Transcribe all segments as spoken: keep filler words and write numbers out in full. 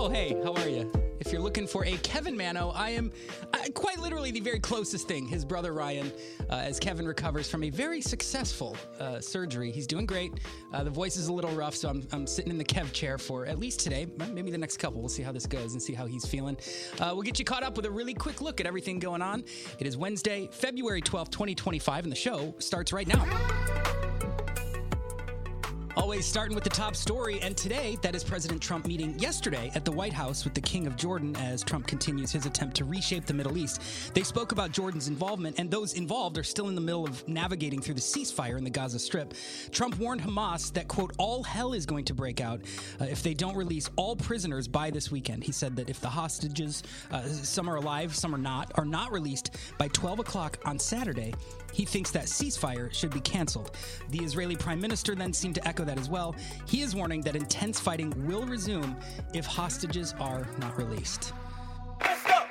Oh, hey, how are you? If you're looking for a Kevin Mano, I am uh, quite literally the very closest thing. His brother Ryan, uh, as Kevin recovers from a very successful uh, surgery. He's doing great. Uh, the voice is a little rough, so I'm, I'm sitting in the Kev chair for at least today, maybe the next couple. We'll see how this goes and see how he's feeling. Uh, we'll get you caught up with a really quick look at everything going on. It is Wednesday, February twelfth, twenty twenty-five, and the show starts right now. Always starting with the top story, and today, that is President Trump meeting yesterday at the White House with the King of Jordan as Trump continues his attempt to reshape the Middle East. They spoke about Jordan's involvement, and those involved are still in the middle of navigating through the ceasefire in the Gaza Strip. Trump warned Hamas that, quote, all hell is going to break out uh, if they don't release all prisoners by this weekend. He said that if the hostages, uh, some are alive, some are not, are not released by twelve o'clock on Saturday, he thinks that ceasefire should be canceled. The Israeli prime minister then seemed to echo that as well. He is warning that intense fighting will resume if hostages are not released. Let's go!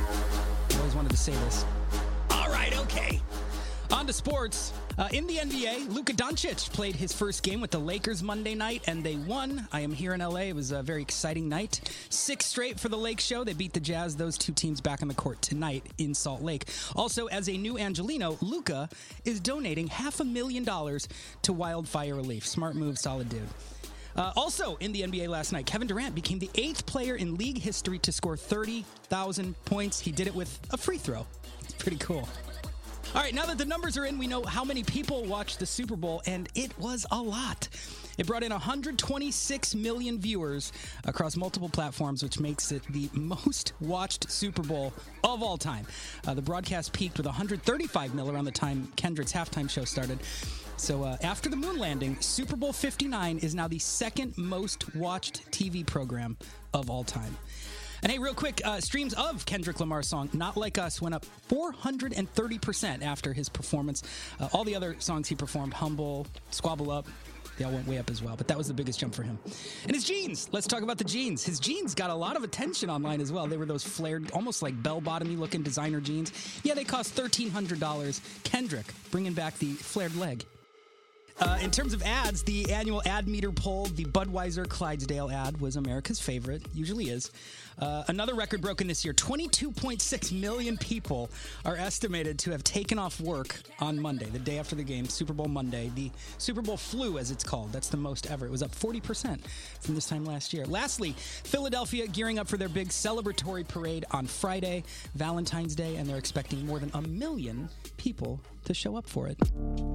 I always wanted to say this. All right, okay. On to sports. Uh, in the N B A, Luka Doncic played his first game with the Lakers Monday night, and they won. I am here in L A. It was a very exciting night. Six straight for the Lake Show. They beat the Jazz. Those two teams back on the court tonight in Salt Lake. Also, as a new Angelino, Luka is donating half a million dollars to wildfire relief. Smart move, solid dude. Uh, also in the N B A last night, Kevin Durant became the eighth player in league history to score thirty thousand points. He did it with a free throw. It's pretty cool. All right, now that the numbers are in, we know how many people watched the Super Bowl, and it was a lot. It brought in one hundred twenty-six million viewers across multiple platforms, which makes it the most watched Super Bowl of all time. Uh, the broadcast peaked with one hundred thirty-five mil around the time Kendrick's halftime show started. So uh, after the moon landing, Super Bowl fifty-nine is now the second most watched T V program of all time. And hey, real quick, uh, streams of Kendrick Lamar's song, Not Like Us, went up four hundred thirty percent after his performance. Uh, all the other songs he performed, Humble, Squabble Up, they all went way up as well. But that was the biggest jump for him. And his jeans. Let's talk about the jeans. His jeans got a lot of attention online as well. They were those flared, almost like bell-bottom-y looking designer jeans. Yeah, they cost thirteen hundred dollars. Kendrick bringing back the flared leg. Uh, in terms of ads, the annual ad meter poll, the Budweiser Clydesdale ad was America's favorite, usually is. Uh, another record broken this year, twenty-two point six million people are estimated to have taken off work on Monday, the day after the game, Super Bowl Monday, the Super Bowl flu, as it's called. That's the most ever. It was up forty percent from this time last year. Lastly, Philadelphia gearing up for their big celebratory parade on Friday, Valentine's Day, and they're expecting more than a million people to show up for it.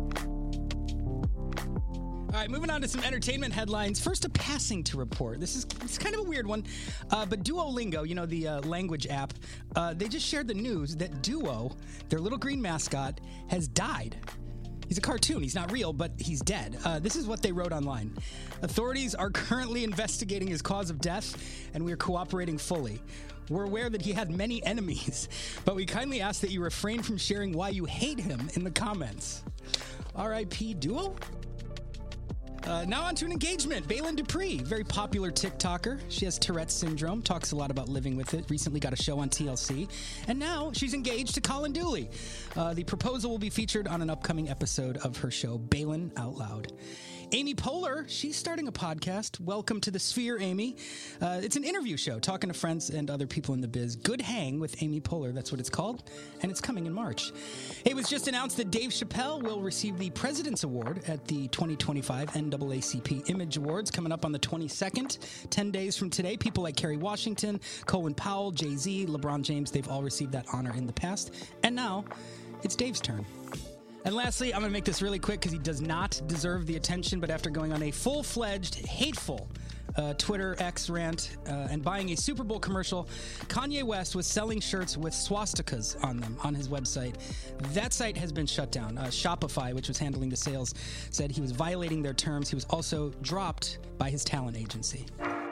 All right, moving on to some entertainment headlines. First, a passing to report. This is it's kind of a weird one, uh, but Duolingo, you know, the uh, language app, uh, they just shared the news that Duo, their little green mascot, has died. He's a cartoon. He's not real, but he's dead. Uh, this is what they wrote online. Authorities are currently investigating his cause of death, and we are cooperating fully. We're aware that he had many enemies, but we kindly ask that you refrain from sharing why you hate him in the comments. R I P Duo? Uh, now on to an engagement. Bailyn Dupree, very popular TikToker. She has Tourette's syndrome, talks a lot about living with it, recently got a show on T L C, and now she's engaged to Colin Dooley. Uh, the proposal will be featured on an upcoming episode of her show, Bailyn Out Loud. Amy Poehler, she's starting a podcast. Welcome to the Sphere, Amy. Uh, it's an interview show, talking to friends and other people in the biz. Good Hang with Amy Poehler, that's what it's called, and it's coming in March. It was just announced that Dave Chappelle will receive the President's Award at the twenty twenty-five N double A C P Image Awards coming up on the twenty-second, ten days from today. People like Kerry Washington, Colin Powell, Jay-Z, LeBron James, they've all received that honor in the past. And now, it's Dave's turn. And lastly, I'm going to make this really quick because he does not deserve the attention, but after going on a full-fledged, hateful uh, Twitter X rant uh, and buying a Super Bowl commercial, Kanye West was selling shirts with swastikas on them on his website. That site has been shut down. Uh, Shopify, which was handling the sales, said he was violating their terms. He was also dropped by his talent agency.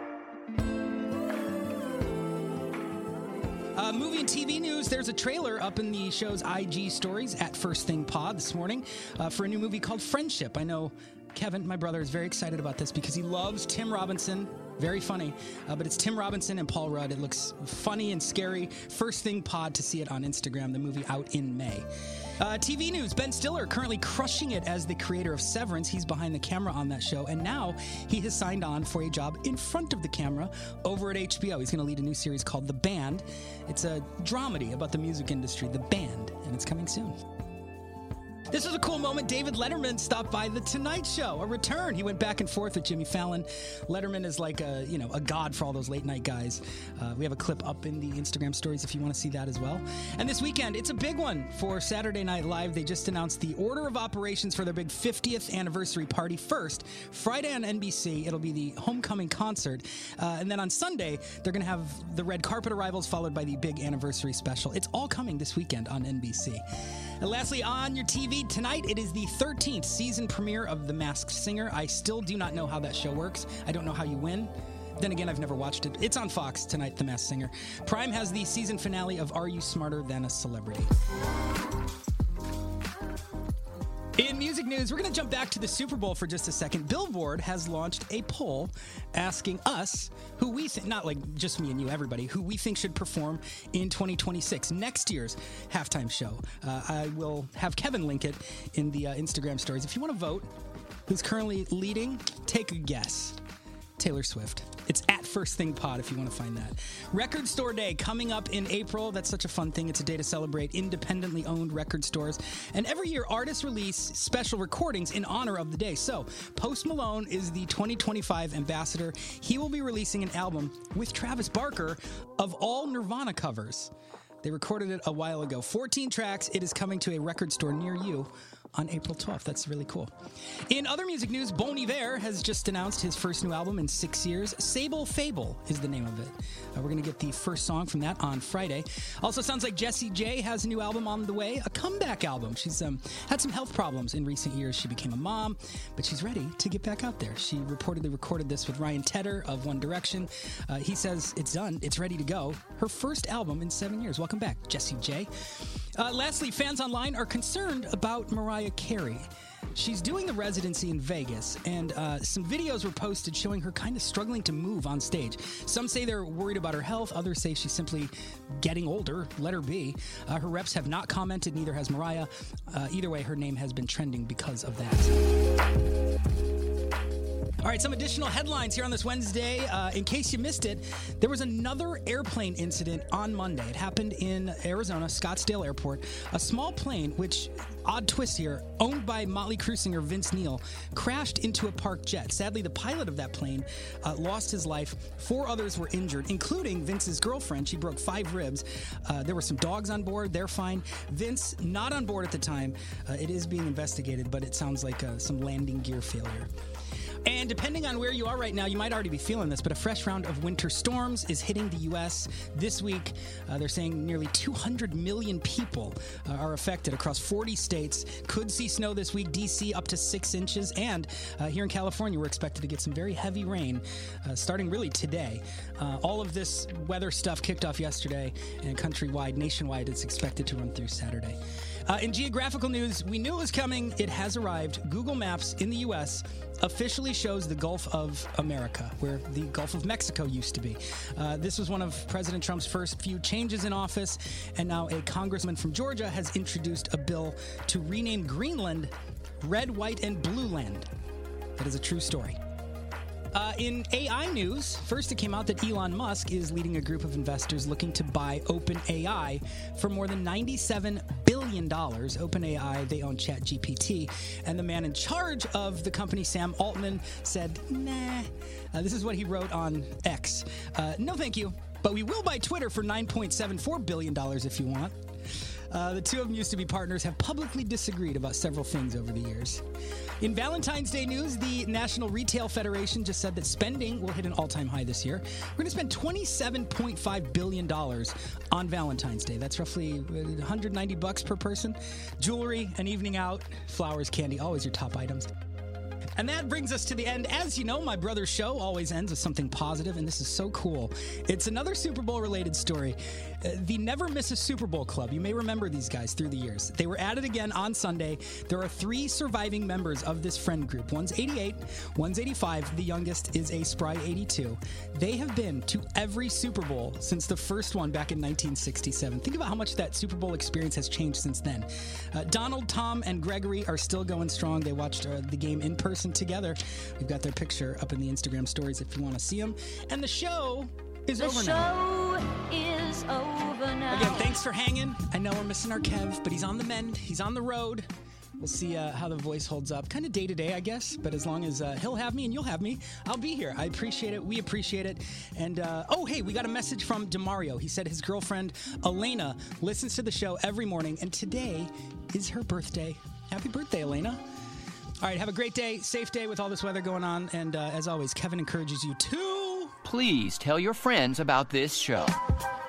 Uh, movie and T V news, there's a trailer up in the show's I G stories at First Thing Pod this morning uh, for a new movie called Friendship. I know Kevin, my brother, is very excited about this because he loves Tim Robinson, Very funny. Uh, but it's Tim Robinson and Paul Rudd. It looks funny and scary. First Thing Pod to see it on Instagram. The movie out in May. Uh, T V news. Ben Stiller currently crushing it as the creator of Severance. He's behind the camera on that show. And now he has signed on for a job in front of the camera over at H B O. He's going to lead a new series called The Band. It's a dramedy about the music industry, The Band, and it's coming soon. This was a cool moment. David Letterman stopped by The Tonight Show, a return. He went back and forth with Jimmy Fallon. Letterman is like a, you know, a god for all those late night guys. Uh, we have a clip up in the Instagram stories if you want to see that as well. And this weekend, it's a big one for Saturday Night Live. They just announced the order of operations for their big fiftieth anniversary party. First, Friday on N B C, it'll be the homecoming concert. Uh, and then on Sunday, they're going to have the red carpet arrivals followed by the big anniversary special. It's all coming this weekend on N B C. And lastly, on your T V tonight, it is the thirteenth season premiere of The Masked Singer. I still do not know how that show works. I don't know how you win. Then again, I've never watched it. It's on Fox tonight, The Masked Singer. Prime has the season finale of Are You Smarter Than a Celebrity? In music news, we're going to jump back to the Super Bowl for just a second. Billboard has launched a poll asking us who we think, not like just me and you, everybody, who we think should perform in twenty twenty-six, next year's halftime show. Uh, I will have Kevin link it in the uh, Instagram stories. If you want to vote, who's currently leading, take a guess. Taylor Swift. It's at First Thing Pod if you want to find that. Record Store Day coming up in April. That's such a fun thing. It's a day to celebrate independently owned record stores. And every year, artists release special recordings in honor of the day. So Post Malone is the twenty twenty-five ambassador. He will be releasing an album with Travis Barker of all Nirvana covers. They recorded it a while ago. fourteen tracks. It is coming to a record store near you on April twelfth. That's really cool. In other music news, Bon Iver has just announced his first new album in six years. Sable Fable is the name of it. Uh, we're going to get the first song from that on Friday. Also sounds like Jessie J has a new album on the way, a comeback album. She's um, had some health problems in recent years. She became a mom, but she's ready to get back out there. She reportedly recorded this with Ryan Tedder of One Direction. Uh, he says it's done. It's ready to go. Her first album in seven years. Welcome back, Jessie J. Uh, lastly, fans online are concerned about Mariah Carey. She's doing the residency in Vegas, and uh, some videos were posted showing her kind of struggling to move on stage. Some say they're worried about her health. Others say she's simply getting older. Let her be. Uh, her reps have not commented. Neither has Mariah. Uh, either way, her name has been trending because of that. All right, some additional headlines here on this Wednesday. Uh, in case you missed it, there was another airplane incident on Monday. It happened in Arizona, Scottsdale Airport. A small plane, which, odd twist here, owned by Motley Crue singer Vince Neil, crashed into a parked jet. Sadly, the pilot of that plane uh, lost his life. Four others were injured, including Vince's girlfriend. She broke five ribs. Uh, there were some dogs on board. They're fine. Vince, not on board at the time. Uh, it is being investigated, but it sounds like uh, some landing gear failure. And depending on where you are right now, you might already be feeling this, but a fresh round of winter storms is hitting the U S this week. Uh, they're saying nearly two hundred million people uh, are affected across forty states. Could see snow this week. D C up to six inches. And uh, here in California, we're expected to get some very heavy rain uh, starting really today. Uh, all of this weather stuff kicked off yesterday, and countrywide, nationwide, it's expected to run through Saturday. Uh, in geographical news, we knew it was coming. It has arrived. Google Maps in the U S officially shows the Gulf of America, where the Gulf of Mexico used to be. Uh, this was one of President Trump's first few changes in office, and now a congressman from Georgia has introduced a bill to rename Greenland Red, White, and Blue Land. That is a true story. Uh, in A I news, first it came out that Elon Musk is leading a group of investors looking to buy OpenAI for more than ninety-seven billion dollars. OpenAI, they own ChatGPT, and the man in charge of the company, Sam Altman, said, nah. Uh, this is what he wrote on X. Uh, no thank you, but we will buy Twitter for nine point seven four billion dollars if you want. Uh, the two of them used to be partners, have publicly disagreed about several things over the years. In Valentine's Day news, the National Retail Federation just said that spending will hit an all-time high this year. We're going to spend twenty-seven point five billion dollars on Valentine's Day. That's roughly one hundred ninety bucks per person. Jewelry, an evening out, flowers, candy, always your top items. And that brings us to the end. As you know, my brother's show always ends with something positive, and this is so cool. It's another Super Bowl-related story. Uh, the Never Miss a Super Bowl Club. You may remember these guys through the years. They were added again on Sunday. There are three surviving members of this friend group. One's eighty-eight, one's eighty-five. The youngest is a spry eighty-two. They have been to every Super Bowl since the first one back in nineteen sixty-seven. Think about how much that Super Bowl experience has changed since then. Uh, Donald, Tom, and Gregory are still going strong. They watched uh, the game in person together. We've got their picture up in the Instagram stories if you want to see them. And the show is the over now. The show is over now. Again, thanks for hanging. I know we're missing our Kev, but he's on the mend. He's on the road. We'll see uh, how the voice holds up. Kind of day to day, I guess. But as long as uh, he'll have me and you'll have me, I'll be here. I appreciate it. We appreciate it. And, uh, oh, hey, we got a message from DeMario. He said his girlfriend, Elena, listens to the show every morning. And today is her birthday. Happy birthday, Elena. All right, have a great day. Safe day with all this weather going on. And uh, as always, Kevin encourages you to... Please tell your friends about this show.